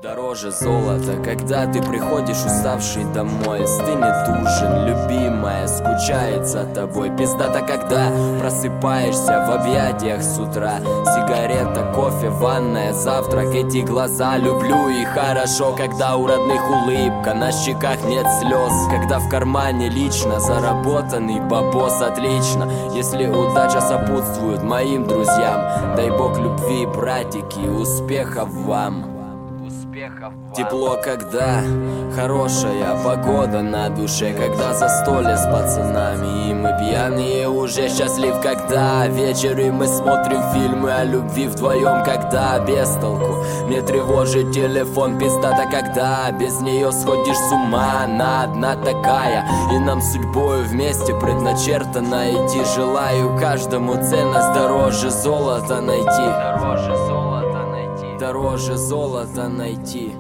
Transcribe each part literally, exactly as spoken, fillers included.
Дороже золота, когда ты приходишь уставший домой. Стынет ужин, любимая скучает за тобой. Пиздата, когда просыпаешься в объятиях с утра. Сигарета, кофе, ванная, завтрак, эти глаза. Люблю и хорошо, когда у родных улыбка, на щеках нет слез. Когда в кармане лично заработанный бабос, отлично. Если удача сопутствует моим друзьям, дай бог любви, братики, успехов вам. Тепло, когда хорошая погода на душе, когда застолье с пацанами и мы пьяные уже. Счастлив, когда вечером мы смотрим фильмы о любви вдвоем, когда без толку мне тревожит телефон. Пиздата, когда без нее сходишь с ума. Она одна такая, и нам судьбою вместе предначертано идти. Желаю каждому ценность дороже золота найти. Дороже золота найти. Дороже золота найти.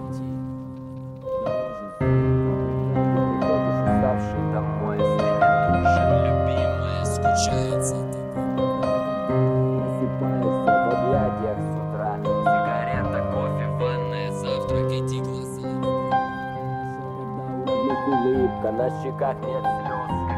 Улыбка, на щеках нет слез.